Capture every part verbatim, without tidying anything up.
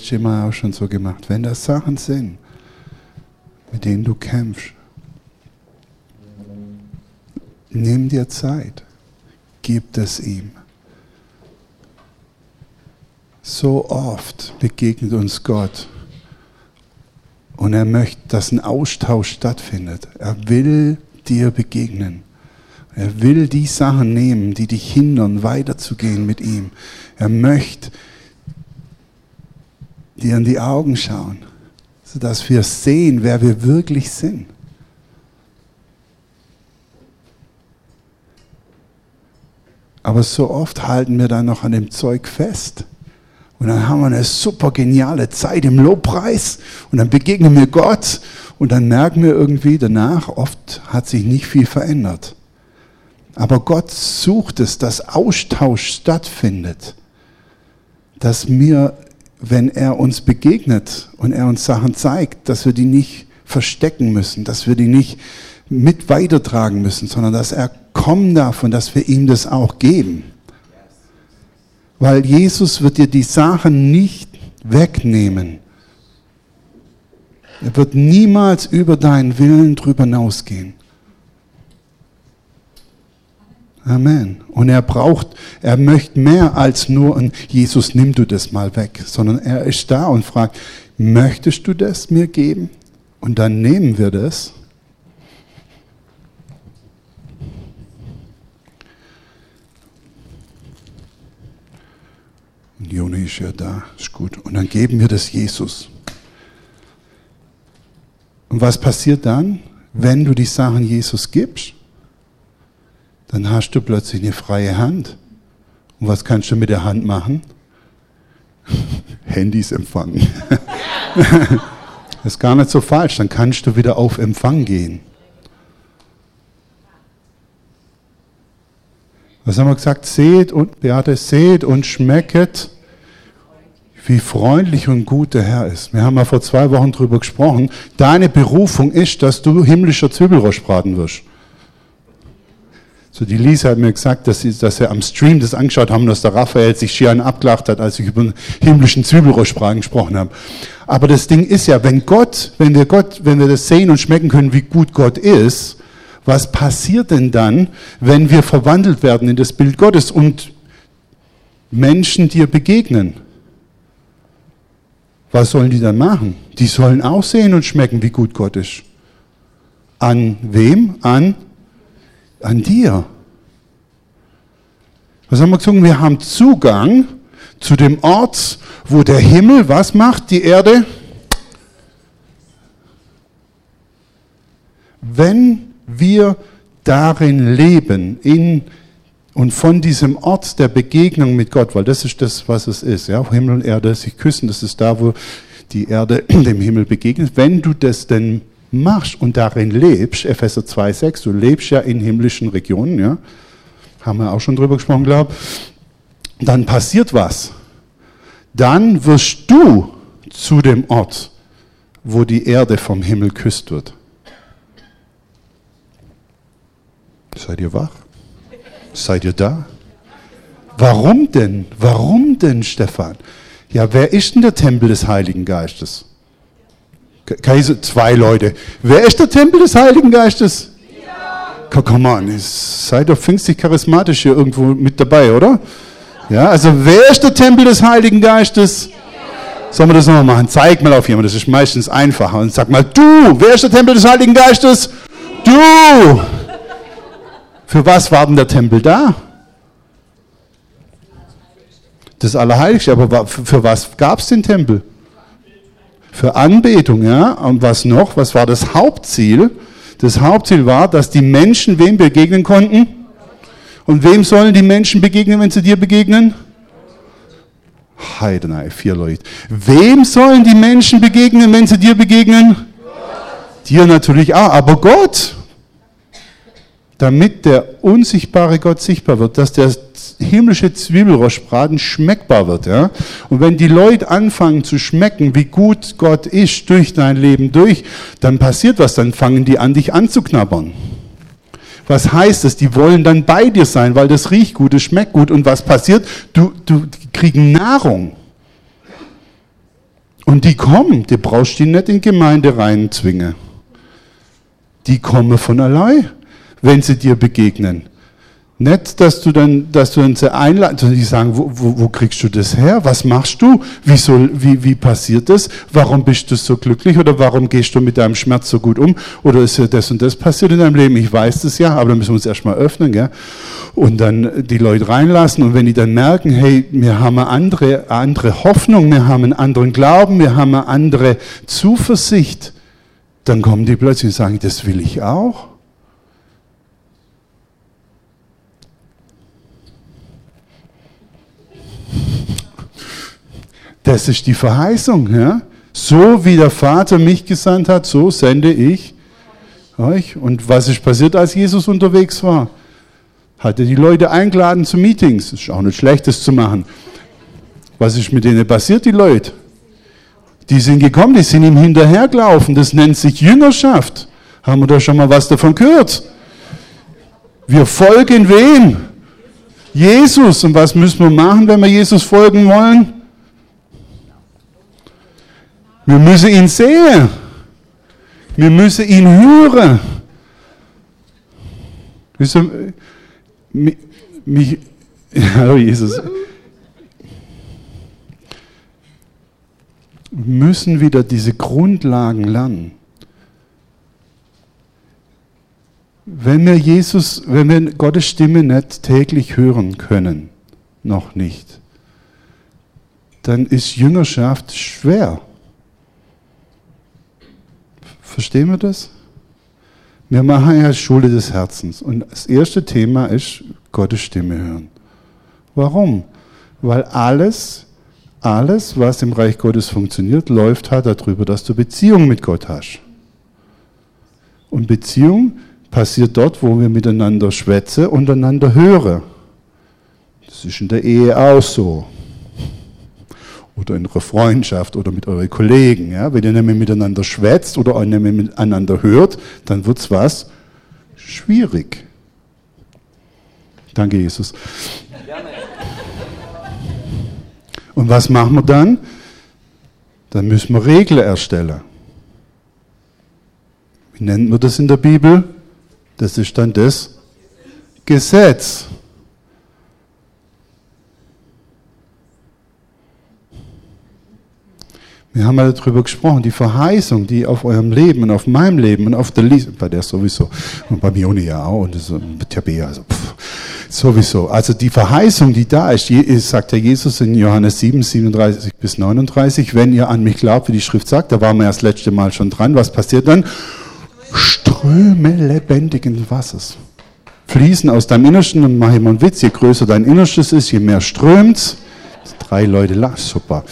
Schimmer auch schon so gemacht. Wenn das Sachen sind, mit denen du kämpfst, nimm dir Zeit, gib es ihm. So oft begegnet uns Gott und er möchte, dass ein Austausch stattfindet. Er will dir begegnen. Er will die Sachen nehmen, die dich hindern, weiterzugehen mit ihm. Er möchte dir in die Augen schauen, sodass wir sehen, wer wir wirklich sind. Aber so oft halten wir dann noch an dem Zeug fest. Und dann haben wir eine super geniale Zeit im Lobpreis und dann begegnen wir Gott und dann merken wir irgendwie danach, oft hat sich nicht viel verändert. Aber Gott sucht es, dass Austausch stattfindet, dass wir, wenn er uns begegnet und er uns Sachen zeigt, dass wir die nicht verstecken müssen, dass wir die nicht mit weitertragen müssen, sondern dass er kommen darf und dass wir ihm das auch geben. Weil Jesus wird dir die Sachen nicht wegnehmen. Er wird niemals über deinen Willen drüber hinausgehen. Amen. Und er braucht, er möchte mehr als nur ein Jesus, nimm du das mal weg, sondern er ist da und fragt, möchtest du das mir geben? Und dann nehmen wir das. Und Joni ist ja da, ist gut. Und dann geben wir das Jesus. Und was passiert dann, wenn du die Sachen Jesus gibst? Dann hast du plötzlich eine freie Hand. Und was kannst du mit der Hand machen? Handys empfangen. Das ist gar nicht so falsch. Dann kannst du wieder auf Empfang gehen. Was haben wir gesagt? Seht und, Beate, seht und schmecket, wie freundlich und gut der Herr ist. Wir haben ja vor zwei Wochen drüber gesprochen. Deine Berufung ist, dass du himmlischer Zwiebelrösch braten wirst. So, die Lisa hat mir gesagt, dass sie, dass sie am Stream das angeschaut haben, dass der Raphael sich schier einen abgelacht hat, als ich über den himmlischen Zwiebelröschbraten gesprochen habe. Aber das Ding ist ja, wenn Gott, wenn wir Gott, wenn wir das sehen und schmecken können, wie gut Gott ist, was passiert denn dann, wenn wir verwandelt werden in das Bild Gottes und Menschen dir begegnen? Was sollen die dann machen? Die sollen auch sehen und schmecken, wie gut Gott ist. An wem? An An dir. Was haben wir gesungen? Wir haben Zugang zu dem Ort, wo der Himmel was macht? Die Erde? Wenn wir darin leben, in und von diesem Ort der Begegnung mit Gott, weil das ist das, was es ist, ja, Himmel und Erde sich küssen, das ist da, wo die Erde dem Himmel begegnet. Wenn du das denn machst und darin lebst, Epheser zwei sechs, du lebst ja in himmlischen Regionen, ja, haben wir auch schon drüber gesprochen, glaube ich, dann passiert was. Dann wirst du zu dem Ort, wo die Erde vom Himmel küsst wird. Seid ihr wach? Seid ihr da? Warum denn? Warum denn, Stefan? Ja, wer ist denn der Tempel des Heiligen Geistes? Kaiser, zwei Leute. Wer ist der Tempel des Heiligen Geistes? Ja. Come on, seid doch pfingstlich charismatisch hier irgendwo mit dabei, oder? Ja, also wer ist der Tempel des Heiligen Geistes? Ja. Sollen wir das nochmal machen? Zeig mal auf jemanden, das ist meistens einfacher. Und sag mal, du, wer ist der Tempel des Heiligen Geistes? Du! Für was war denn der Tempel da? Das Allerheiligste, aber für was gab es den Tempel? Für Anbetung, ja. Und was noch? Was war das Hauptziel? Das Hauptziel war, dass die Menschen wem begegnen konnten? Und wem sollen die Menschen begegnen, wenn sie dir begegnen? Heidenei, vier Leute. Wem sollen die Menschen begegnen, wenn sie dir begegnen? Gott. Dir natürlich auch, aber Gott. Damit der unsichtbare Gott sichtbar wird, dass der himmlische Zwiebelrostbraten schmeckbar wird. Ja? Und wenn die Leute anfangen zu schmecken, wie gut Gott ist durch dein Leben durch, dann passiert was, dann fangen die an, dich anzuknabbern. Was heißt das? Die wollen dann bei dir sein, weil das riecht gut, es schmeckt gut. Und was passiert? Du, du die kriegen Nahrung. Und die kommen, die brauchst du nicht in die Gemeinde reinzwingen. Die kommen von allein, wenn sie dir begegnen. Nicht, dass du dann, dass du dann sie einladest, sondern die sagen, wo, wo, wo kriegst du das her? Was machst du? Wie, soll, wie, wie passiert das? Warum bist du so glücklich? Oder warum gehst du mit deinem Schmerz so gut um? Oder ist ja das und das passiert in deinem Leben? Ich weiß das ja, aber dann müssen wir uns erstmal öffnen, gell? Und dann die Leute reinlassen. Und wenn die dann merken, hey, wir haben eine andere, andere Hoffnung, wir haben einen anderen Glauben, wir haben eine andere Zuversicht, dann kommen die plötzlich und sagen, das will ich auch. Das ist die Verheißung. Ja? So wie der Vater mich gesandt hat, so sende ich euch. Und was ist passiert, als Jesus unterwegs war? Hat er die Leute eingeladen zu Meetings. Das ist auch nicht schlecht, das zu machen. Was ist mit denen passiert, die Leute? Die sind gekommen, die sind ihm hinterhergelaufen. Das nennt sich Jüngerschaft. Haben wir da schon mal was davon gehört? Wir folgen wem? Jesus. Und was müssen wir machen, wenn wir Jesus folgen wollen? Wir müssen ihn sehen. Wir müssen ihn hören. Wisst ihr, mich, mich, hallo Jesus. Wir müssen wieder diese Grundlagen lernen. Wenn wir Jesus, wenn wir Gottes Stimme nicht täglich hören können, noch nicht, dann ist Jüngerschaft schwer. Verstehen wir das? Wir machen ja Schule des Herzens. Und das erste Thema ist Gottes Stimme hören. Warum? Weil alles, alles, was im Reich Gottes funktioniert, läuft halt darüber, dass du Beziehung mit Gott hast. Und Beziehung passiert dort, wo wir miteinander schwätzen und einander hören. Das ist in der Ehe auch so. Oder in eurer Freundschaft oder mit euren Kollegen. Ja? Wenn ihr nicht mehr miteinander schwätzt oder auch nicht mehr miteinander hört, dann wird es was? Schwierig. Danke, Jesus. Und was machen wir dann? Dann müssen wir Regeln erstellen. Wie nennt man das in der Bibel? Das ist dann das Gesetz. Wir haben ja darüber gesprochen, die Verheißung, die auf eurem Leben und auf meinem Leben und auf der Lisa, bei der sowieso, und bei mir ja auch, und das, mit Tabea, also pff, sowieso. Also die Verheißung, die da ist, sagt der Jesus in Johannes sieben, siebenunddreißig bis neununddreißig, wenn ihr an mich glaubt, wie die Schrift sagt, da waren wir ja das letzte Mal schon dran, was passiert dann? Ströme lebendigen Wassers fließen aus deinem Innersten, und mache ich mal einen Witz, je größer dein Innerstes ist, je mehr strömt's. Drei Leute lachen, super.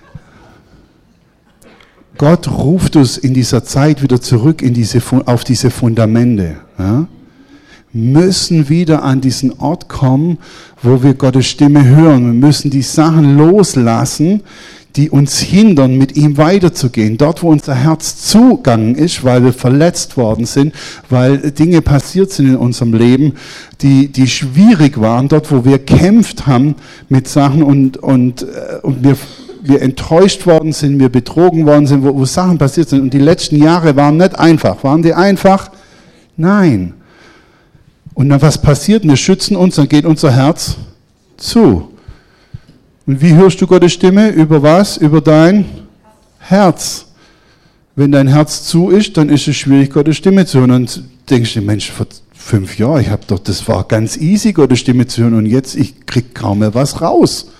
Gott ruft uns in dieser Zeit wieder zurück in diese, auf diese Fundamente. Ja? Müssen wieder an diesen Ort kommen, wo wir Gottes Stimme hören. Wir müssen die Sachen loslassen, die uns hindern, mit ihm weiterzugehen. Dort, wo unser Herz zugegangen ist, weil wir verletzt worden sind, weil Dinge passiert sind in unserem Leben, die, die schwierig waren. Dort, wo wir kämpft haben mit Sachen und, und, und wir wir enttäuscht worden sind, wir betrogen worden sind, wo, wo Sachen passiert sind. Und die letzten Jahre waren nicht einfach. Waren die einfach? Nein. Und dann was passiert? Wir schützen uns, dann geht unser Herz zu. Und wie hörst du Gottes Stimme? Über was? Über dein Herz. Wenn dein Herz zu ist, dann ist es schwierig, Gottes Stimme zu hören. Und dann denkst du, Mensch, vor fünf Jahren, ich habe doch, das war ganz easy, Gottes Stimme zu hören. Und jetzt, ich krieg kaum mehr was raus.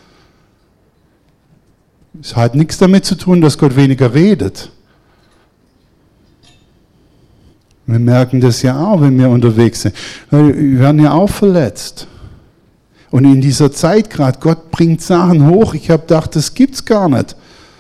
Es hat nichts damit zu tun, dass Gott weniger redet. Wir merken das ja auch, wenn wir unterwegs sind. Wir werden ja auch verletzt. Und in dieser Zeit gerade, Gott bringt Sachen hoch. Ich habe gedacht, das gibt's gar nicht.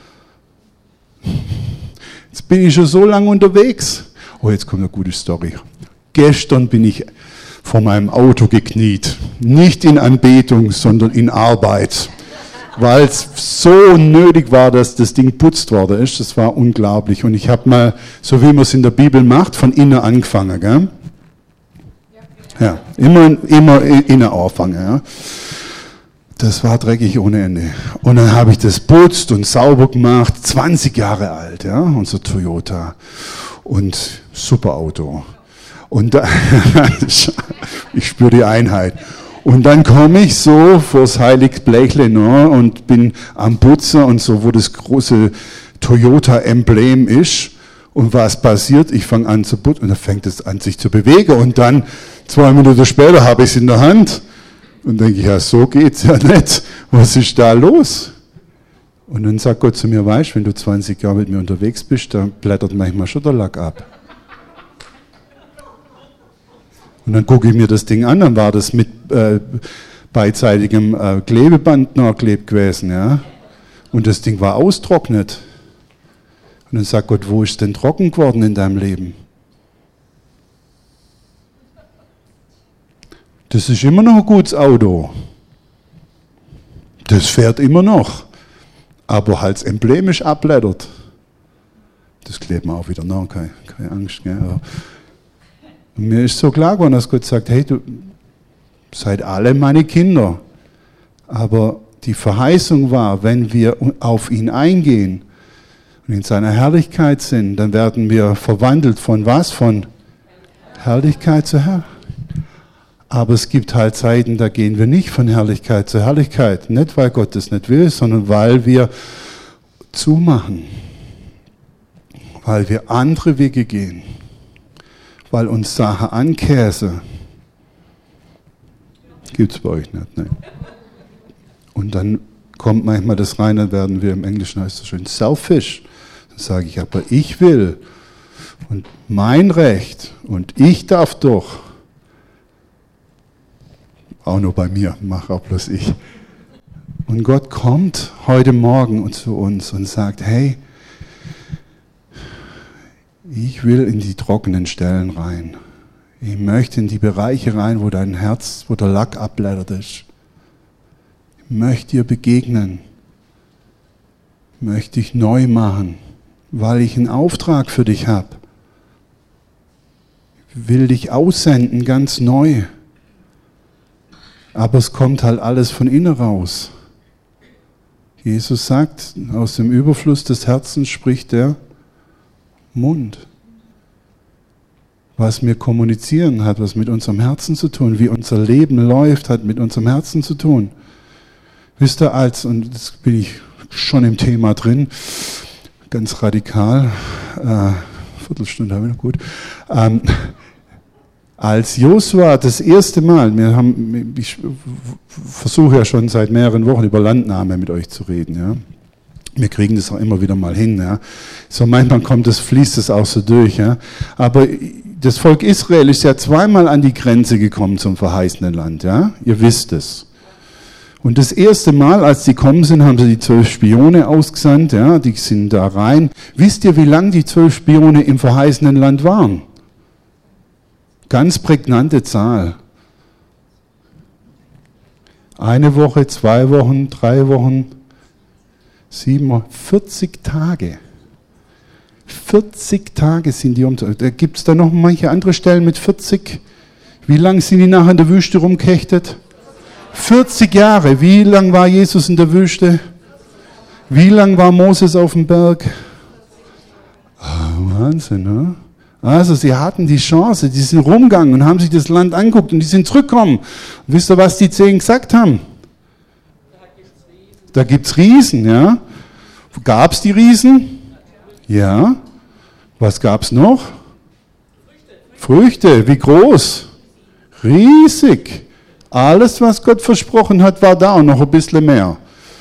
Jetzt bin ich schon so lange unterwegs. Oh, jetzt kommt eine gute Story. Gestern bin ich vor meinem Auto gekniet. Nicht in Anbetung, sondern in Arbeit. Weil es so nötig war, dass das Ding putzt worden ist. Das war unglaublich. Und ich habe mal, so wie man es in der Bibel macht, von innen angefangen. Gell? Ja, immer, immer innen anfangen. Ja. Das war dreckig ohne Ende. Und dann habe ich das putzt und sauber gemacht, zwanzig Jahre alt, ja, unser Toyota. Und super Auto. Und da, ich spüre die Einheit. Und dann komme ich so vors heilige Blechle, ne, und bin am Putzen und so, wo das große Toyota-Emblem ist. Und was passiert? Ich fange an zu putzen und dann fängt es an, sich zu bewegen. Und dann, zwei Minuten später, habe ich es in der Hand. Und denke ich, ja, so geht's ja nicht. Was ist da los? Und dann sagt Gott zu mir, weißt du, wenn du zwanzig Jahre mit mir unterwegs bist, dann blättert manchmal schon der Lack ab. Und dann gucke ich mir das Ding an, dann war das mit äh, beidseitigem äh, Klebeband nachgeklebt gewesen, ja. Und das Ding war austrocknet. Und dann sagt Gott, wo ist denn trocken geworden in deinem Leben? Das ist immer noch ein gutes Auto. Das fährt immer noch. Aber halt emblemisch abblättert. Das klebt man auch wieder nach, keine, keine Angst. Gell? Und mir ist so klar geworden, dass Gott sagt, hey, du seid alle meine Kinder. Aber die Verheißung war, wenn wir auf ihn eingehen und in seiner Herrlichkeit sind, dann werden wir verwandelt von was? Von Herrlichkeit zu Herrlichkeit. Aber es gibt halt Zeiten, da gehen wir nicht von Herrlichkeit zu Herrlichkeit. Nicht, weil Gott das nicht will, sondern weil wir zumachen. Weil wir andere Wege gehen. Weil uns Sachen ankäse. Gibt es bei euch nicht, ne? Und dann kommt manchmal das rein, dann werden wir, im Englischen heißt es schön, selfish. Dann sage ich, aber ich will. Und mein Recht. Und ich darf doch. Auch nur bei mir, mach auch bloß ich. Und Gott kommt heute Morgen zu uns und sagt, hey, ich will in die trockenen Stellen rein. Ich möchte in die Bereiche rein, wo dein Herz, wo der Lack abblättert ist. Ich möchte dir begegnen. Ich möchte dich neu machen, weil ich einen Auftrag für dich habe. Ich will dich aussenden, ganz neu. Aber es kommt halt alles von innen raus. Jesus sagt, aus dem Überfluss des Herzens spricht der Mund. Was wir kommunizieren, hat was mit unserem Herzen zu tun. Wie unser Leben läuft, hat mit unserem Herzen zu tun. Wisst ihr, als, und jetzt bin ich schon im Thema drin, ganz radikal, äh, Viertelstunde habe ich noch gut, ähm, als Josua das erste Mal, wir haben, ich versuche ja schon seit mehreren Wochen über Landnahme mit euch zu reden, ja. Wir kriegen das auch immer wieder mal hin, ja. So manchmal kommt das, fließt es auch so durch, ja. Aber das Volk Israel ist ja zweimal an die Grenze gekommen zum verheißenen Land, ja. Ihr wisst es. Und das erste Mal, als sie gekommen sind, haben sie die zwölf Spione ausgesandt, ja. Die sind da rein. Wisst ihr, wie lange die zwölf Spione im verheißenen Land waren? Ganz prägnante Zahl. Eine Woche, zwei Wochen, drei Wochen, sieben Wochen, vierzig Tage. vierzig Tage sind die um. Da gibt es da noch manche andere Stellen mit vierzig. Wie lange sind die nachher in der Wüste rumgekechtet? vierzig Jahre. Wie lang war Jesus in der Wüste? Wie lang war Moses auf dem Berg? Oh, Wahnsinn, ne? Also sie hatten die Chance, die sind rumgegangen und haben sich das Land angeguckt und die sind zurückgekommen. Und wisst ihr, was die zehn gesagt haben? Da gibt es Riesen, ja. Gab es die Riesen? Ja. Was gab es noch? Früchte. Früchte. Wie groß? Riesig. Alles, was Gott versprochen hat, war da und noch ein bisschen mehr.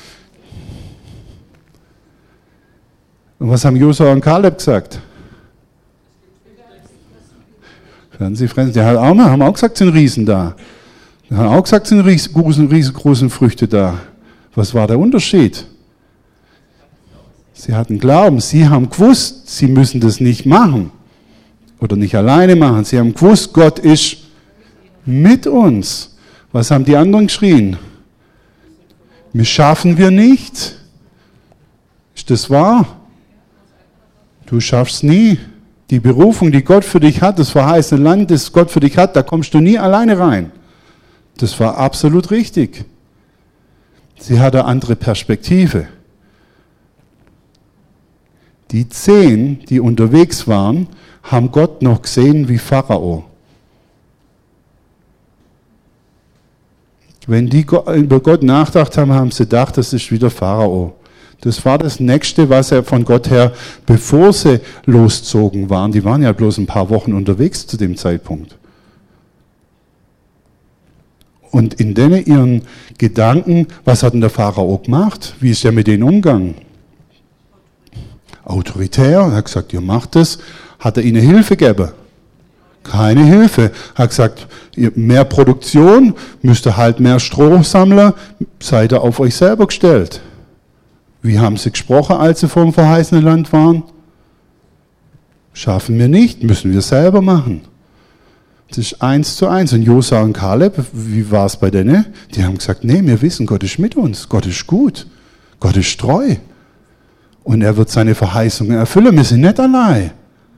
Und was haben Josua und Kaleb gesagt? Fernsehfressen, die haben auch, haben auch gesagt, sind Riesen da. Die haben auch gesagt, sind riesengroßen, riesengroßen Früchte da. Was war der Unterschied? Sie hatten Glauben, sie haben gewusst, sie müssen das nicht machen. Oder nicht alleine machen. Sie haben gewusst, Gott ist mit uns. Was haben die anderen geschrien? Wir schaffen wir nicht. Ist das wahr? Du schaffst nie. Die Berufung, die Gott für dich hat, das verheißene Land, das Gott für dich hat, da kommst du nie alleine rein. Das war absolut richtig. Sie hatte eine andere Perspektive. Die zehn, die unterwegs waren, haben Gott noch gesehen wie Pharao. Wenn die über Gott nachgedacht haben, haben sie gedacht, das ist wieder Pharao. Das war das Nächste, was er von Gott her, bevor sie loszogen waren, die waren ja bloß ein paar Wochen unterwegs zu dem Zeitpunkt. Und in denen ihren Gedanken, was hat denn der Pharao gemacht? Wie ist er mit denen umgegangen? Autoritär, er hat gesagt, ihr macht das. Hat er ihnen Hilfe gegeben? Keine Hilfe. Er hat gesagt, mehr Produktion, müsst ihr halt mehr Stroh sammeln, seid ihr auf euch selber gestellt. Wie haben sie gesprochen, als sie vor dem verheißenen Land waren? Schaffen wir nicht, müssen wir selber machen. Das ist eins zu eins. Und Josua und Kaleb, wie war es bei denen? Die haben gesagt, nee, wir wissen, Gott ist mit uns, Gott ist gut, Gott ist treu. Und er wird seine Verheißungen erfüllen, wir sind nicht allein.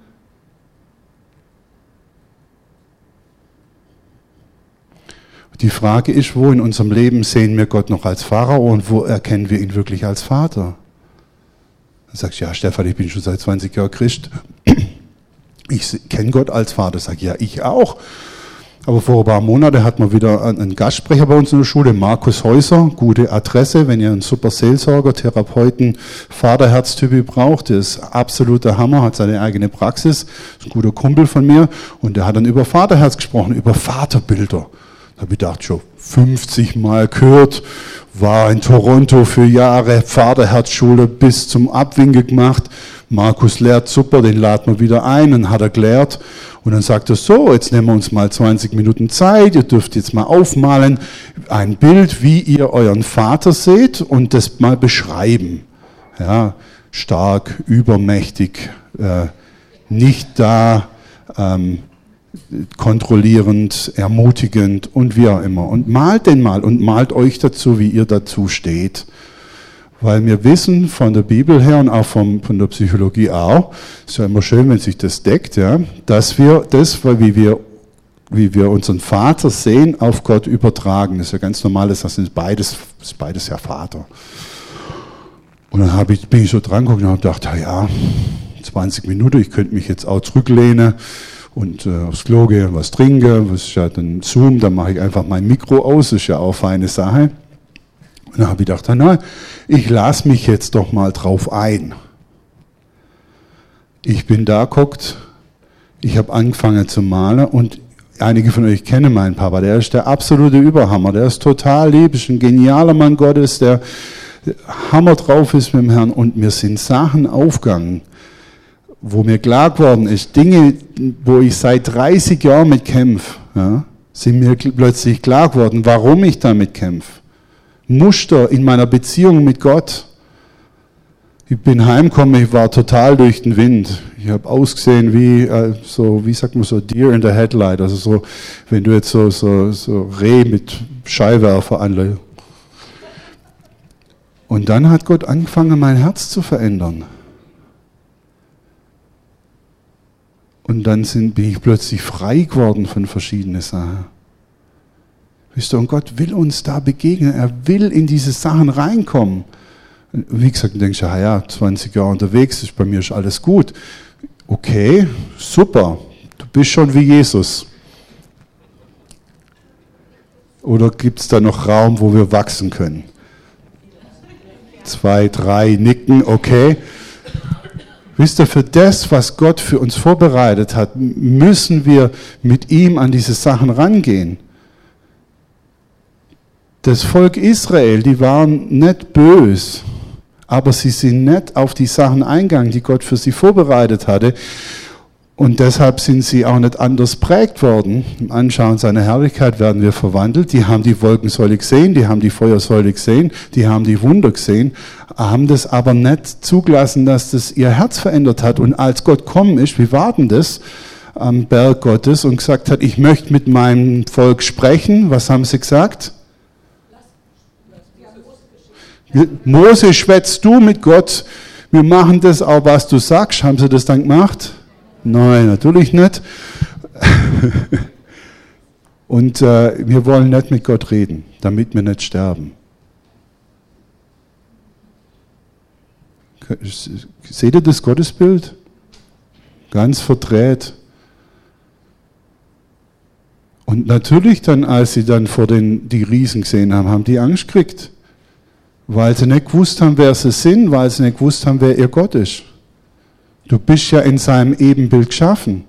Die Frage ist, wo in unserem Leben sehen wir Gott noch als Pharao und wo erkennen wir ihn wirklich als Vater? Dann sagst du, ja Stefan, ich bin schon seit zwanzig Jahren Christ. Ich kenne Gott als Vater. Sag ja, ich auch. Aber vor ein paar Monaten hat man wieder einen Gastsprecher bei uns in der Schule, Markus Häuser, gute Adresse, wenn ihr einen super Seelsorger, Therapeuten, Vaterherztyp braucht, der ist absoluter Hammer, hat seine eigene Praxis, ist ein guter Kumpel von mir und der hat dann über Vaterherz gesprochen, über Vaterbilder. Da habe ich gedacht, schon fünfzig Mal gehört, war in Toronto für Jahre, Vaterherzschule bis zum Abwinken gemacht. Markus lehrt super, den laden wir wieder ein, dann hat er gelehrt. Und dann sagt er so, jetzt nehmen wir uns mal zwanzig Minuten Zeit, ihr dürft jetzt mal aufmalen, ein Bild, wie ihr euren Vater seht und das mal beschreiben. Ja, stark, übermächtig, äh, nicht da, ähm, kontrollierend, ermutigend und wie auch immer. Und malt den mal und malt euch dazu, wie ihr dazu steht. Weil wir wissen von der Bibel her und auch vom, von der Psychologie auch, ist ja immer schön, wenn sich das deckt, ja, dass wir das, wie wir, wie wir unseren Vater sehen, auf Gott übertragen. Das ist ja ganz normal, das ist beides, ist beides ja Vater. Und dann habe ich, bin ich so dran geguckt und habe gedacht, ja, ja, zwanzig Minuten, ich könnte mich jetzt auch zurücklehnen und äh, aufs Klo gehen, was trinken, was ist ja dann Zoom, dann mache ich einfach mein Mikro aus, das ist ja auch eine feine Sache. Und dann habe ich gedacht, na, ich lasse mich jetzt doch mal drauf ein. Ich bin da geguckt, ich habe angefangen zu malen und einige von euch kennen meinen Papa, der ist der absolute Überhammer, der ist total lieb, ist ein genialer Mann Gottes, der Hammer drauf ist mit dem Herrn und mir sind Sachen aufgegangen, wo mir klar geworden ist, Dinge, wo ich seit dreißig Jahren mit kämpfe, ja, sind mir plötzlich klar geworden, warum ich damit kämpfe. Muster in meiner Beziehung mit Gott. Ich bin heimgekommen, ich war total durch den Wind. Ich habe ausgesehen wie, äh, so, wie sagt man so, Deer in the Headlight. Also so, wenn du jetzt so, so, so Reh mit Scheinwerfer anlegst. Und dann hat Gott angefangen, mein Herz zu verändern. Und dann sind, bin ich plötzlich frei geworden von verschiedenen Sachen. Wisst ihr, und Gott will uns da begegnen. Er will in diese Sachen reinkommen. Wie gesagt, du denkst ja, ja, zwanzig Jahre unterwegs, ist bei mir ist alles gut. Okay, super. Du bist schon wie Jesus. Oder gibt es da noch Raum, wo wir wachsen können? Zwei, drei nicken, okay. Wisst ihr, für das, was Gott für uns vorbereitet hat, müssen wir mit ihm an diese Sachen rangehen. Das Volk Israel, die waren nicht böse, aber sie sind nicht auf die Sachen eingegangen, die Gott für sie vorbereitet hatte. Und deshalb sind sie auch nicht anders prägt worden. Im Anschauen seiner Herrlichkeit werden wir verwandelt. Die haben die Wolkensäule gesehen, die haben die Feuersäule gesehen, die haben die Wunder gesehen, haben das aber nicht zugelassen, dass das ihr Herz verändert hat. Und als Gott kommen ist, wie war denn das am Berg Gottes und gesagt hat, ich möchte mit meinem Volk sprechen, was haben sie gesagt? Mose, schwätzt du mit Gott, wir machen das auch, was du sagst. Haben sie das dann gemacht? Nein, natürlich nicht. Und äh, wir wollen nicht mit Gott reden, damit wir nicht sterben. Seht ihr das Gottesbild? Ganz verdreht. Und natürlich dann, als sie dann vor den die Riesen gesehen haben, haben die Angst gekriegt. Weil sie nicht gewusst haben, wer sie sind, weil sie nicht gewusst haben, wer ihr Gott ist. Du bist ja in seinem Ebenbild geschaffen.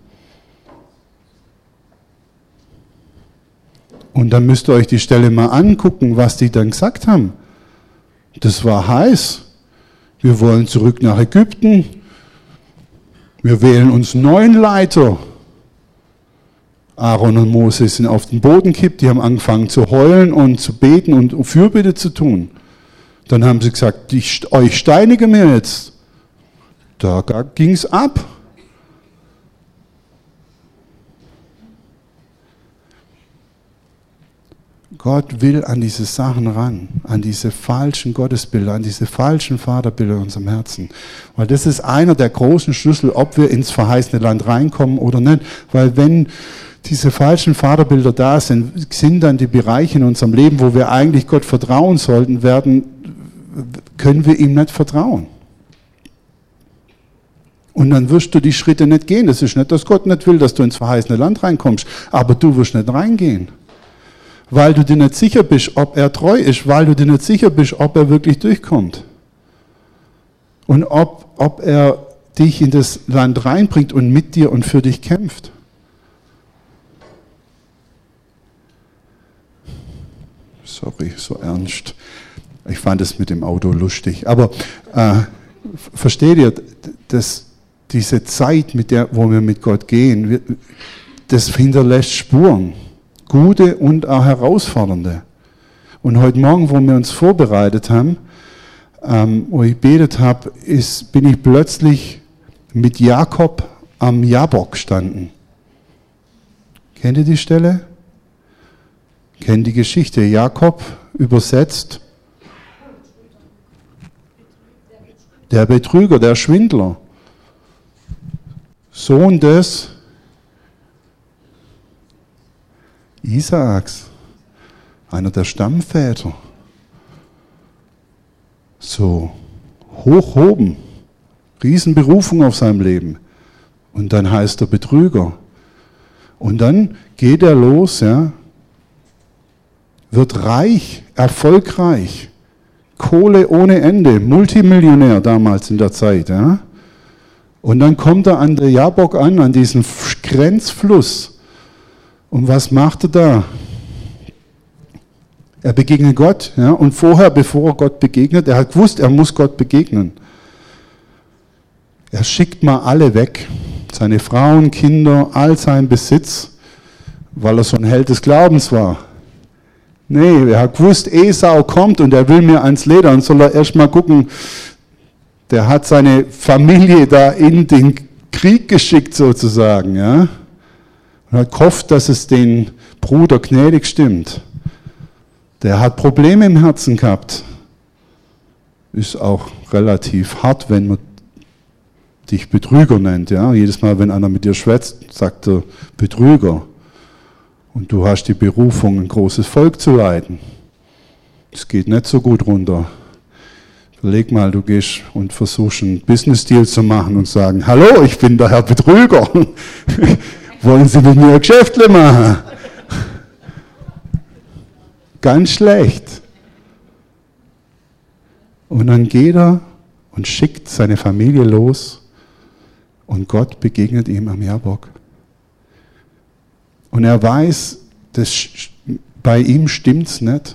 Und dann müsst ihr euch die Stelle mal angucken, was die dann gesagt haben. Das war heiß. Wir wollen zurück nach Ägypten. Wir wählen uns einen neuen Leiter. Aaron und Mose sind auf den Boden gekippt, die haben angefangen zu heulen und zu beten und Fürbitte zu tun. Dann haben sie gesagt, ich, euch steinige mir jetzt. Da ging es ab. Gott will an diese Sachen ran, an diese falschen Gottesbilder, an diese falschen Vaterbilder in unserem Herzen. Weil das ist einer der großen Schlüssel, ob wir ins verheißene Land reinkommen oder nicht. Weil wenn diese falschen Vaterbilder da sind, sind dann die Bereiche in unserem Leben, wo wir eigentlich Gott vertrauen sollten, werden, können wir ihm nicht vertrauen. Und dann wirst du die Schritte nicht gehen. Das ist nicht, dass Gott nicht will, dass du ins verheißene Land reinkommst, aber du wirst nicht reingehen. Weil du dir nicht sicher bist, ob er treu ist, weil du dir nicht sicher bist, ob er wirklich durchkommt. Und ob, ob er dich in das Land reinbringt und mit dir und für dich kämpft. Sorry, so ernst. Ich fand es mit dem Auto lustig. Aber äh, versteht ihr, dass diese Zeit, mit der, wo wir mit Gott gehen, das hinterlässt Spuren. Gute und auch herausfordernde. Und heute Morgen, wo wir uns vorbereitet haben, ähm, wo ich gebetet habe, ist, bin ich plötzlich mit Jakob am Jabok gestanden. Kennt ihr die Stelle? Kennt die Geschichte? Jakob übersetzt der Betrüger, der Schwindler, Sohn des Isaaks, einer der Stammväter. So, hochhoben, Riesenberufung auf seinem Leben. Und dann heißt er Betrüger. Und dann geht er los, ja, wird reich, erfolgreich, Kohle ohne Ende, Multimillionär damals in der Zeit. Ja. Und dann kommt er an der Jabok an, an diesen Grenzfluss. Und was macht er da? Er begegnet Gott. Ja, und vorher, bevor er Gott begegnet, er hat gewusst, er muss Gott begegnen. Er schickt mal alle weg. Seine Frauen, Kinder, all sein Besitz, weil er so ein Held des Glaubens war. Nee, er hat gewusst, Esau kommt und er will mir ans Leder. Und soll er erst mal gucken, der hat seine Familie da in den Krieg geschickt sozusagen. Ja. Und hat gehofft, dass es den Bruder gnädig stimmt. Der hat Probleme im Herzen gehabt. Ist auch relativ hart, wenn man dich Betrüger nennt. Ja? Jedes Mal, wenn einer mit dir schwätzt, sagt er Betrüger. Und du hast die Berufung, ein großes Volk zu leiten. Das geht nicht so gut runter. Überleg mal, du gehst und versuchst einen Business-Deal zu machen und sagen, hallo, ich bin der Herr Betrüger. Wollen Sie mit mir ein Geschäftle machen? Ganz schlecht. Und dann geht er und schickt seine Familie los und Gott begegnet ihm am Jabok. Und er weiß, dass bei ihm stimmt's nicht.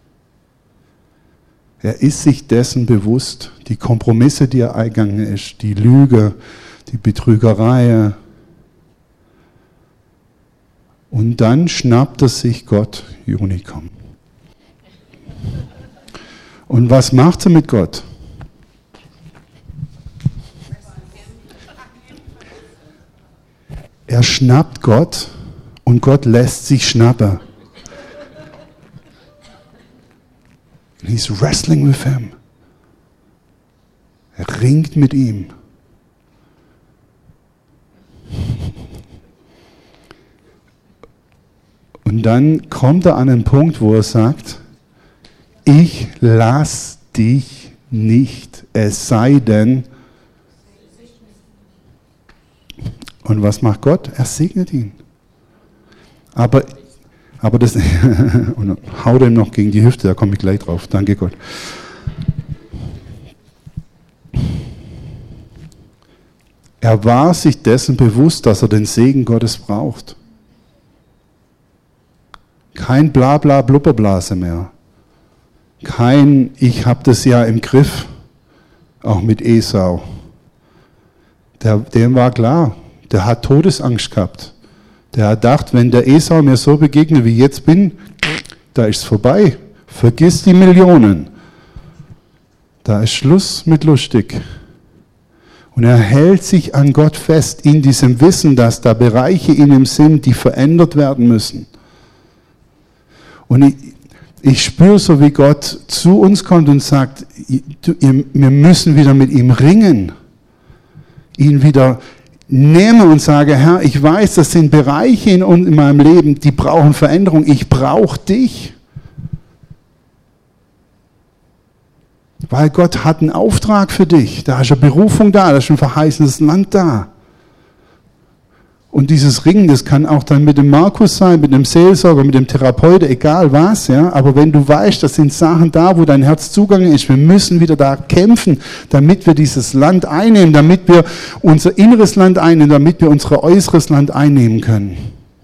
Er ist sich dessen bewusst, die Kompromisse, die er eingegangen ist, die Lüge, die Betrügerei. Und dann schnappt er sich Gott, Juni, komm. Und was macht er mit Gott? Er schnappt Gott und Gott lässt sich schnappen. He's wrestling with him. Er ringt mit ihm. Und dann kommt er an einen Punkt, wo er sagt, ich lass dich nicht es sei denn. Und was macht Gott? Er segnet ihn. Aber, aber das, und haut ihm noch gegen die Hüfte, da komme ich gleich drauf. Danke Gott. Er war sich dessen bewusst, dass er den Segen Gottes braucht. Kein Blabla Blubberblase mehr. Kein, ich habe das ja im Griff, auch mit Esau. Der, dem war klar, der hat Todesangst gehabt. Der hat gedacht, wenn der Esau mir so begegnet, wie ich jetzt bin, da ist es vorbei. Vergiss die Millionen. Da ist Schluss mit lustig. Und er hält sich an Gott fest in diesem Wissen, dass da Bereiche in ihm sind, die verändert werden müssen. Und ich, ich spüre so, wie Gott zu uns kommt und sagt, wir müssen wieder mit ihm ringen. Ihn wieder nehme und sage, Herr, ich weiß, das sind Bereiche in, in meinem Leben, die brauchen Veränderung. Ich brauche dich. Weil Gott hat einen Auftrag für dich. Da ist eine Berufung da, da ist ein verheißenes Land da. Und dieses Ringen, das kann auch dann mit dem Markus sein, mit dem Seelsorger, mit dem Therapeuten, egal was. Ja. Aber wenn du weißt, das sind Sachen da, wo dein Herz zugange ist, wir müssen wieder da kämpfen, damit wir dieses Land einnehmen, damit wir unser inneres Land einnehmen, damit wir unser äußeres Land einnehmen können.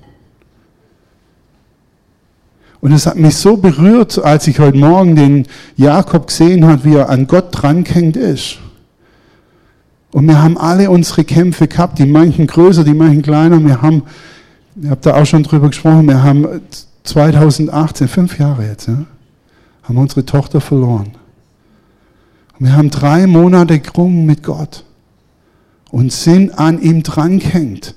Und es hat mich so berührt, als ich heute Morgen den Jakob gesehen habe, wie er an Gott drangehängt ist. Und wir haben alle unsere Kämpfe gehabt, die manchen größer, die manchen kleiner. Wir haben, ich habe da auch schon drüber gesprochen, wir haben zweitausendachtzehn, fünf Jahre jetzt, ja, haben unsere Tochter verloren. Und wir haben drei Monate gerungen mit Gott und sind an ihm drangehängt.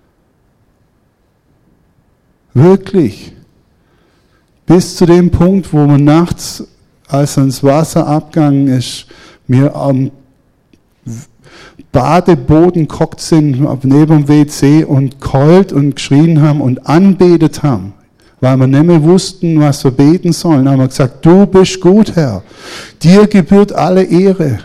Wirklich. Bis zu dem Punkt, wo man nachts, als er ins Wasser abgegangen ist, mir am Badeboden gehockt sind, neben dem W C und geheult und geschrien haben und anbetet haben, weil wir nicht mehr wussten, was wir beten sollen. Haben wir gesagt, du bist gut, Herr. Dir gebührt alle Ehre.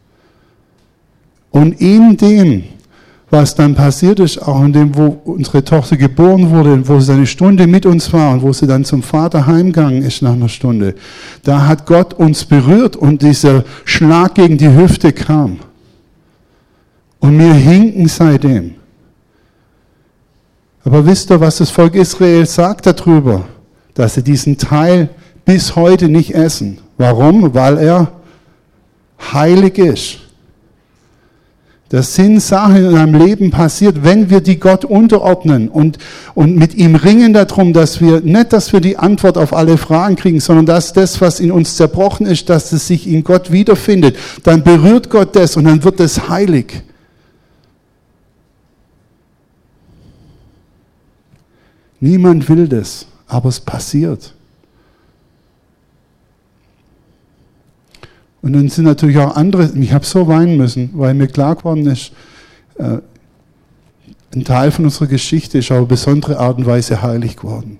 Und in dem, was dann passiert ist, auch in dem, wo unsere Tochter geboren wurde, wo sie eine Stunde mit uns war und wo sie dann zum Vater heimgegangen ist nach einer Stunde, da hat Gott uns berührt und dieser Schlag gegen die Hüfte kam. Und wir hinken seitdem. Aber wisst ihr, was das Volk Israel sagt darüber? Dass sie diesen Teil bis heute nicht essen. Warum? Weil er heilig ist. Das sind Sachen in einem Leben passiert, wenn wir die Gott unterordnen und, und mit ihm ringen darum, dass wir, nicht, dass wir die Antwort auf alle Fragen kriegen, sondern dass das, was in uns zerbrochen ist, dass es sich in Gott wiederfindet. Dann berührt Gott das und dann wird es heilig. Niemand will das, aber es passiert. Und dann sind natürlich auch andere, ich habe so weinen müssen, weil mir klar geworden ist, äh, ein Teil von unserer Geschichte ist auf eine besondere Art und Weise heilig geworden.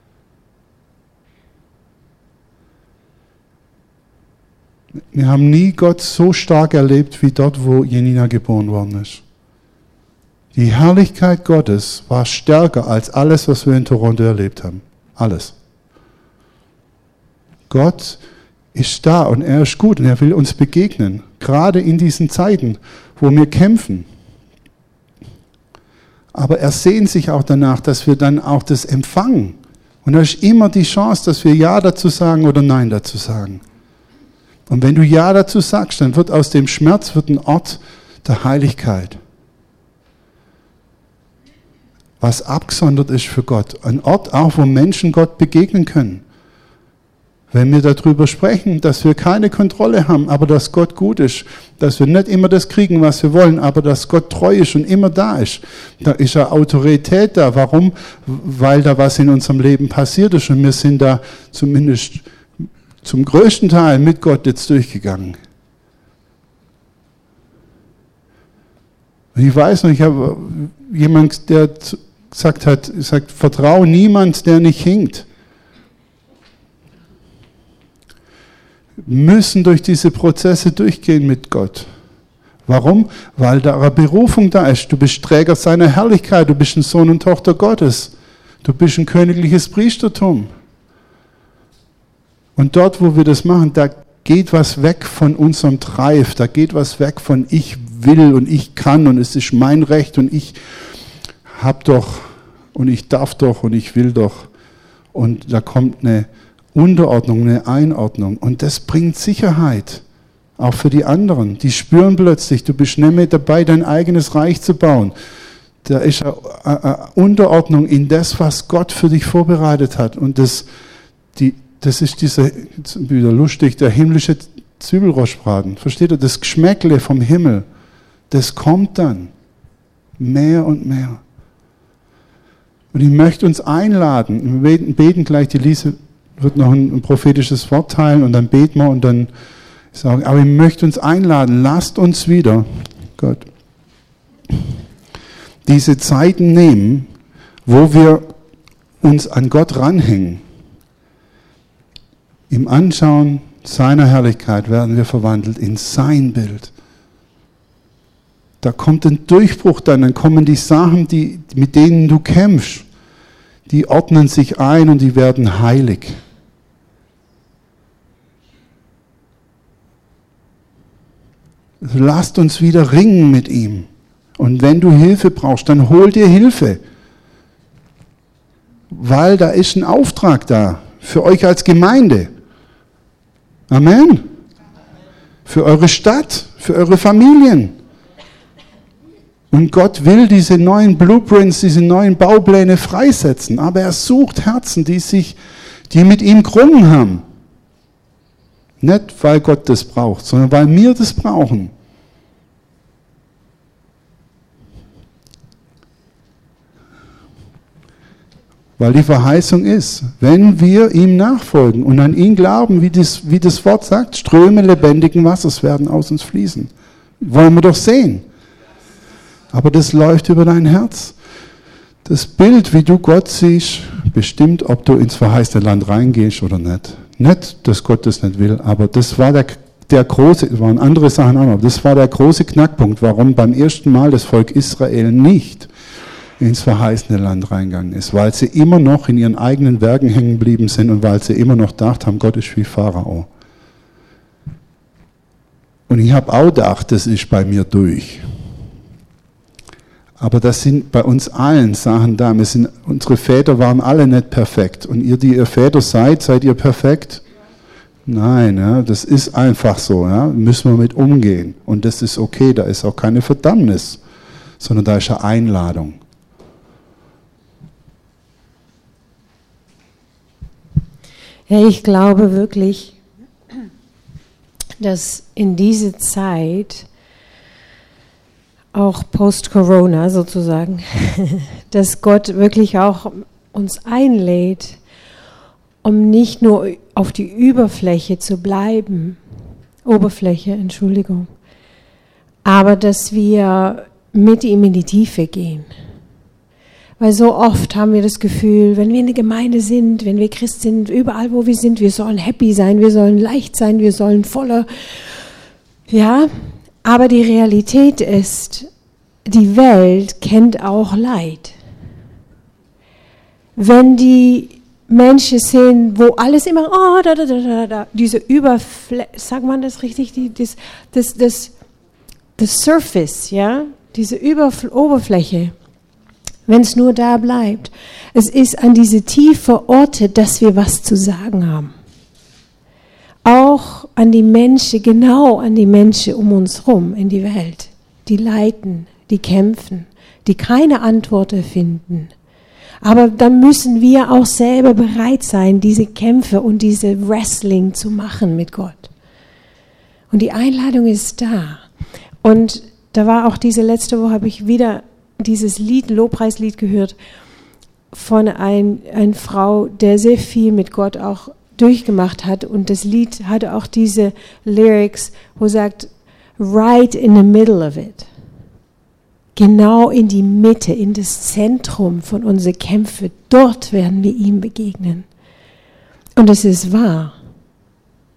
Wir haben nie Gott so stark erlebt, wie dort, wo Janina geboren worden ist. Die Herrlichkeit Gottes war stärker als alles, was wir in Toronto erlebt haben. Alles. Gott ist da und er ist gut und er will uns begegnen. Gerade in diesen Zeiten, wo wir kämpfen. Aber er sehnt sich auch danach, dass wir dann auch das empfangen. Und da ist immer die Chance, dass wir Ja dazu sagen oder Nein dazu sagen. Und wenn du Ja dazu sagst, dann wird aus dem Schmerz wird ein Ort der Heiligkeit. Was abgesondert ist für Gott. Ein Ort auch, wo Menschen Gott begegnen können. Wenn wir darüber sprechen, dass wir keine Kontrolle haben, aber dass Gott gut ist, dass wir nicht immer das kriegen, was wir wollen, aber dass Gott treu ist und immer da ist, da ist ja Autorität da. Warum? Weil da was in unserem Leben passiert ist und wir sind da zumindest zum größten Teil mit Gott jetzt durchgegangen. Und ich weiß noch, ich habe jemand, der gesagt hat, sagt, vertraue niemand, der nicht hinkt. müssen durch diese Prozesse durchgehen mit Gott. Warum? Weil da eine Berufung da ist. Du bist Träger seiner Herrlichkeit, du bist ein Sohn und Tochter Gottes. Du bist ein königliches Priestertum. Und dort, wo wir das machen, da geht was weg von unserem Drive, da geht was weg von ich will und ich kann und es ist mein Recht und ich hab doch und ich darf doch und ich will doch. Und da kommt eine Unterordnung, eine Einordnung und das bringt Sicherheit. Auch für die anderen. Die spüren plötzlich, du bist nicht mehr dabei, dein eigenes Reich zu bauen. Da ist eine Unterordnung in das, was Gott für dich vorbereitet hat. Und das, die, das ist dieser, wieder lustig, der himmlische Zwiebelrostbraten. Versteht ihr? Das Geschmäckle vom Himmel, das kommt dann. Mehr und mehr. Und ich möchte uns einladen. Wir beten gleich, die Lise wird noch ein, ein prophetisches Wort teilen und dann beten wir und dann sagen, aber ich möchte uns einladen, lasst uns wieder, Gott, diese Zeiten nehmen, wo wir uns an Gott ranhängen. Im Anschauen seiner Herrlichkeit werden wir verwandelt in sein Bild. Da kommt ein Durchbruch dann, dann kommen die Sachen, die, mit denen du kämpfst, die ordnen sich ein und die werden heilig. Lasst uns wieder ringen mit ihm. Und wenn du Hilfe brauchst, dann hol dir Hilfe. Weil da ist ein Auftrag da. Für euch als Gemeinde. Amen. Für eure Stadt, für eure Familien. Und Gott will diese neuen Blueprints, diese neuen Baupläne freisetzen. Aber er sucht Herzen, die sich, die mit ihm gerungen haben. Nicht, weil Gott das braucht, sondern weil wir das brauchen. Weil die Verheißung ist, wenn wir ihm nachfolgen und an ihn glauben, wie das, wie das Wort sagt, Ströme lebendigen Wassers werden aus uns fließen. Wollen wir doch sehen. Aber das läuft über dein Herz. Das Bild, wie du Gott siehst, bestimmt, ob du ins verheißene Land reingehst oder nicht. Nicht, dass Gott das nicht will, aber das war der, der große, das waren andere Sachen auch noch, aber das war der große Knackpunkt, warum beim ersten Mal das Volk Israel nicht ins verheißene Land reingegangen ist, weil sie immer noch in ihren eigenen Werken hängen geblieben sind und weil sie immer noch gedacht haben, Gott ist wie Pharao. Und ich habe auch gedacht, das ist bei mir durch. Aber das sind bei uns allen Sachen da. Wir sind, unsere Väter waren alle nicht perfekt. Und ihr, die ihr Väter seid, seid ihr perfekt? Nein, ja, das ist einfach so. Ja, müssen wir mit umgehen. Und das ist okay, da ist auch keine Verdammnis, sondern da ist eine Einladung. Ja, ich glaube wirklich, dass in dieser Zeit, auch post-Corona sozusagen, dass Gott wirklich auch uns einlädt, um nicht nur auf die Oberfläche zu bleiben, Oberfläche, Entschuldigung, aber dass wir mit ihm in die Tiefe gehen. Weil so oft haben wir das Gefühl, wenn wir in der Gemeinde sind, wenn wir Christ sind, überall wo wir sind, wir sollen happy sein, wir sollen leicht sein, wir sollen voller, ja, aber die Realität ist, die Welt kennt auch Leid. Wenn die Menschen sehen, wo alles immer, oh, da, da, da, da, da, diese Überfläche, sagt man das richtig, die, das, das, das, das Surface, ja, diese Überf- Oberfläche, wenn es nur da bleibt. Es ist an diese tiefe Orte, dass wir was zu sagen haben. Auch an die Menschen, genau an die Menschen um uns herum in die Welt, die leiden, die kämpfen, die keine Antworten finden. Aber dann müssen wir auch selber bereit sein, diese Kämpfe und diese Wrestling zu machen mit Gott. Und die Einladung ist da. Und da war auch diese letzte Woche, habe ich wieder dieses Lied, Lobpreislied gehört von ein, einer Frau, der sehr viel mit Gott auch durchgemacht hat. Und das Lied hatte auch diese Lyrics, wo sagt, right in the middle of it. Genau in die Mitte, in das Zentrum von unseren Kämpfen. Dort werden wir ihm begegnen. Und es ist wahr.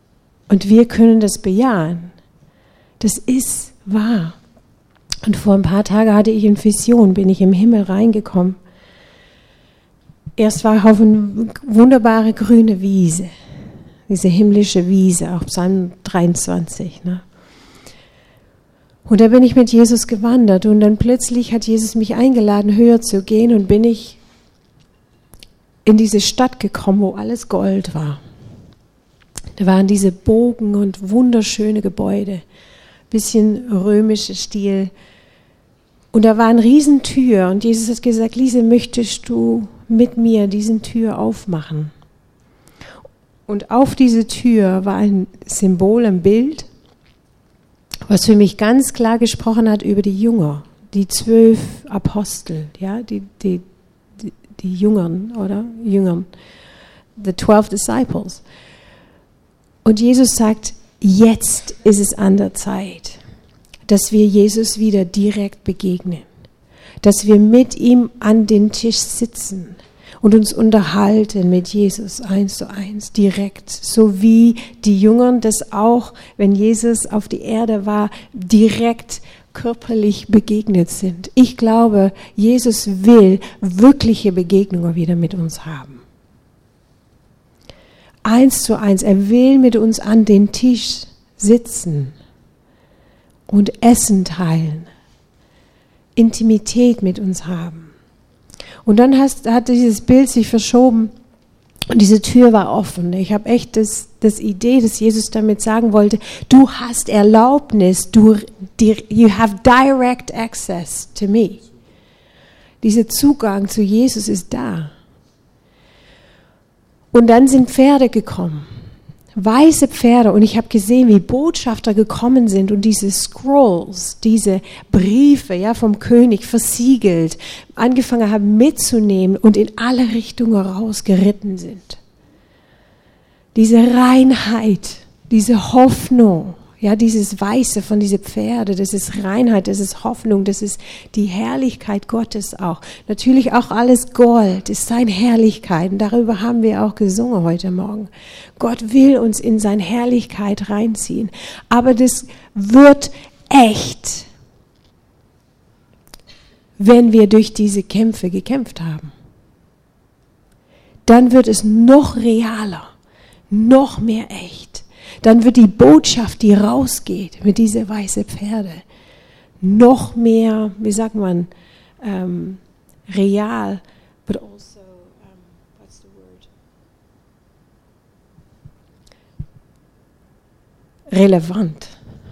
Und wir können das bejahen. Das ist wahr. Und vor ein paar Tagen hatte ich eine Vision, bin ich im Himmel reingekommen. Erst war ich auf eine wunderbare grüne Wiese, diese himmlische Wiese, auch Psalm dreiundzwanzig. Ne? Und da bin ich mit Jesus gewandert und dann plötzlich hat Jesus mich eingeladen, höher zu gehen und bin ich in diese Stadt gekommen, wo alles Gold war. Da waren diese Bogen und wunderschöne Gebäude, bisschen römischer Stil. Und da war eine Riesentür und Jesus hat gesagt, Lise, möchtest du mit mir diesen Tür aufmachen? Und auf diese Tür war ein Symbol, ein Bild, was für mich ganz klar gesprochen hat über die Jünger, die zwölf Apostel, ja, die, die, die, die Jüngern, oder? Jüngern, the twelve disciples. Und Jesus sagt, jetzt ist es an der Zeit, dass wir Jesus wieder direkt begegnen, dass wir mit ihm an den Tisch sitzen und uns unterhalten mit Jesus eins zu eins, direkt, so wie die Jüngern das auch, wenn Jesus auf die Erde war, direkt körperlich begegnet sind. Ich glaube, Jesus will wirkliche Begegnungen wieder mit uns haben. Eins zu eins, er will mit uns an den Tisch sitzen und Essen teilen, Intimität mit uns haben. Und dann hast, hat dieses Bild sich verschoben und diese Tür war offen. Ich habe echt das, das Idee, dass Jesus damit sagen wollte, du hast Erlaubnis, du, you have direct access to me. Dieser Zugang zu Jesus ist da. Und dann sind Pferde gekommen. Weiße Pferde, und ich habe gesehen, wie Botschafter gekommen sind und diese Scrolls, diese Briefe, ja, vom König versiegelt, angefangen haben mitzunehmen und in alle Richtungen rausgeritten sind. Diese Reinheit, diese Hoffnung, ja, dieses Weiße von diesen Pferde, das ist Reinheit, das ist Hoffnung, das ist die Herrlichkeit Gottes auch. Natürlich auch alles Gold ist seine Herrlichkeit und darüber haben wir auch gesungen heute Morgen. Gott will uns in seine Herrlichkeit reinziehen, aber das wird echt, wenn wir durch diese Kämpfe gekämpft haben. Dann wird es noch realer, noch mehr echt. Dann wird die Botschaft, die rausgeht mit diesen weißen Pferde, noch mehr, wie sagt man, ähm, real, but also, um, what's the word? Relevant.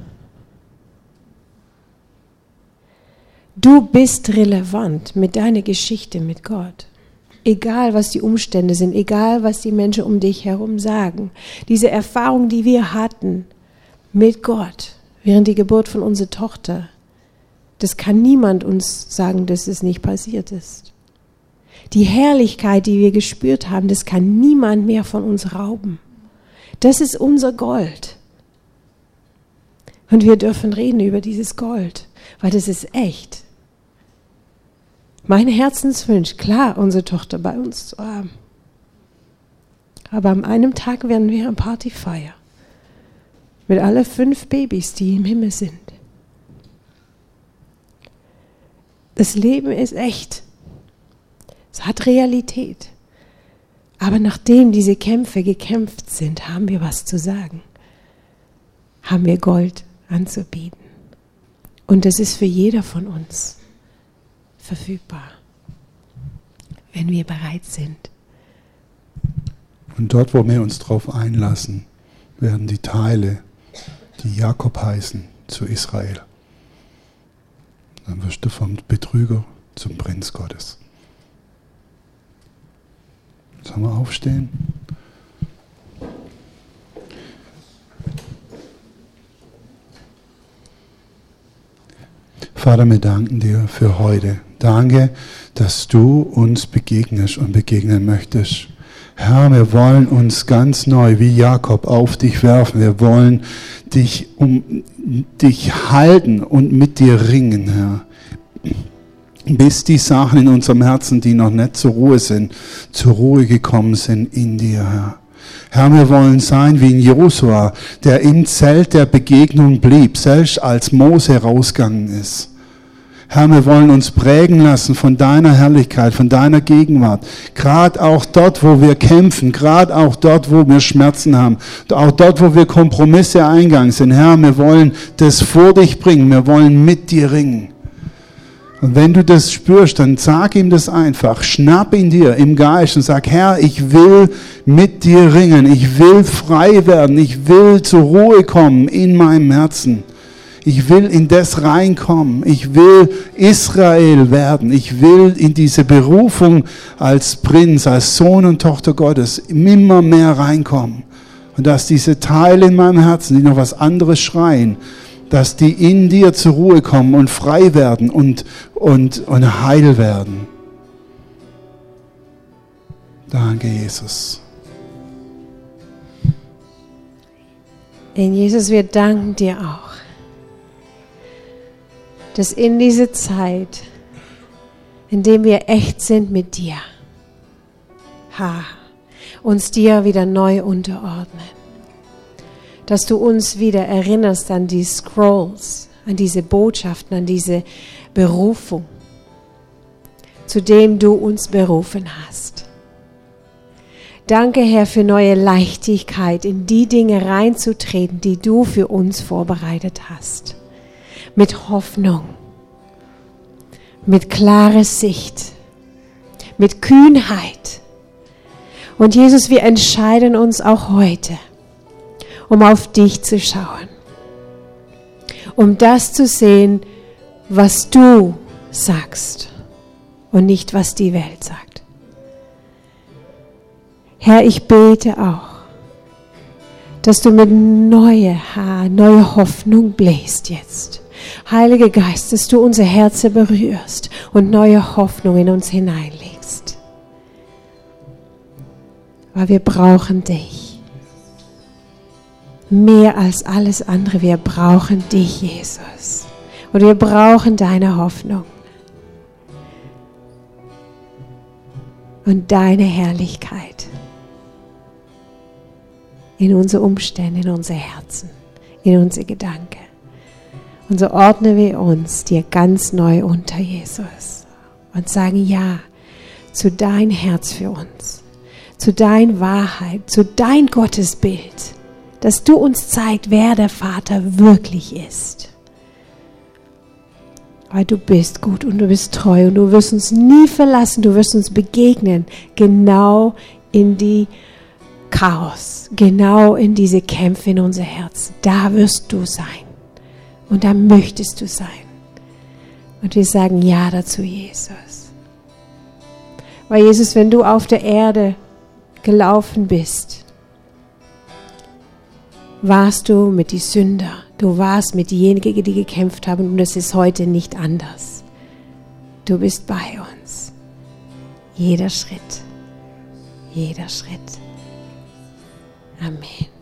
Du bist relevant mit deiner Geschichte mit Gott. Egal, was die Umstände sind, egal, was die Menschen um dich herum sagen. Diese Erfahrung, die wir hatten mit Gott während der Geburt von unserer Tochter, das kann niemand uns sagen, dass es nicht passiert ist. Die Herrlichkeit, die wir gespürt haben, das kann niemand mehr von uns rauben. Das ist unser Gold. Und wir dürfen reden über dieses Gold, weil das ist echt. Mein Herzenswunsch, klar, unsere Tochter bei uns zu haben. Aber an einem Tag werden wir eine Party feiern. Mit alle fünf Babys, die im Himmel sind. Das Leben ist echt. Es hat Realität. Aber nachdem diese Kämpfe gekämpft sind, haben wir was zu sagen. Haben wir Gold anzubieten. Und das ist für jeder von uns verfügbar, wenn wir bereit sind. Und dort, wo wir uns drauf einlassen, werden die Teile, die Jakob heißen, zu Israel. Dann wirst du vom Betrüger zum Prinz Gottes. Sollen wir aufstehen? Vater, wir danken dir für heute. Danke, dass du uns begegnest und begegnen möchtest. Herr, wir wollen uns ganz neu wie Jakob auf dich werfen. Wir wollen dich um dich halten und mit dir ringen, Herr. Bis die Sachen in unserem Herzen, die noch nicht zur Ruhe sind, zur Ruhe gekommen sind in dir, Herr. Herr, wir wollen sein wie ein Josua, der im Zelt der Begegnung blieb, selbst als Mose rausgegangen ist. Herr, wir wollen uns prägen lassen von deiner Herrlichkeit, von deiner Gegenwart. Gerade auch dort, wo wir kämpfen, gerade auch dort, wo wir Schmerzen haben, auch dort, wo wir Kompromisse eingegangen sind. Herr, wir wollen das vor dich bringen, wir wollen mit dir ringen. Und wenn du das spürst, dann sag ihm das einfach. Schnapp ihn dir im Geist und sag, Herr, ich will mit dir ringen. Ich will frei werden. Ich will zur Ruhe kommen in meinem Herzen. Ich will in das reinkommen. Ich will Israel werden. Ich will in diese Berufung als Prinz, als Sohn und Tochter Gottes immer mehr reinkommen. Und dass diese Teile in meinem Herzen, die noch was anderes schreien, dass die in dir zur Ruhe kommen und frei werden und, und, und heil werden. Danke, Jesus. In Jesus, wir danken dir auch, dass in diese Zeit, in dem wir echt sind mit dir, ha, uns dir wieder neu unterordnen. Dass du uns wieder erinnerst an die Scrolls, an diese Botschaften, an diese Berufung, zu dem du uns berufen hast. Danke, Herr, für neue Leichtigkeit, in die Dinge reinzutreten, die du für uns vorbereitet hast. Mit Hoffnung, mit klarer Sicht, mit Kühnheit. Und Jesus, wir entscheiden uns auch heute, um auf dich zu schauen, um das zu sehen, was du sagst und nicht, was die Welt sagt. Herr, ich bete auch, dass du mit neuer Haar, neue Hoffnung bläst jetzt. Heiliger Geist, dass du unser Herz berührst und neue Hoffnung in uns hineinlegst. Weil wir brauchen dich. Mehr als alles andere, wir brauchen dich, Jesus. Und wir brauchen deine Hoffnung. Und deine Herrlichkeit. In unsere Umstände, in unsere Herzen, in unsere Gedanken. Und so ordnen wir uns dir ganz neu unter, Jesus. Und sagen Ja zu dein Herz für uns. Zu dein Wahrheit, zu dein Gottesbild. Dass du uns zeigst, wer der Vater wirklich ist. Weil du bist gut und du bist treu und du wirst uns nie verlassen, du wirst uns begegnen, genau in die Chaos, genau in diese Kämpfe in unser Herz. Da wirst du sein und da möchtest du sein. Und wir sagen Ja dazu, Jesus. Weil Jesus, wenn du auf der Erde gelaufen bist, warst du mit die Sünder, du warst mit diejenigen, die gekämpft haben und es ist heute nicht anders. Du bist bei uns. Jeder Schritt, jeder Schritt. Amen.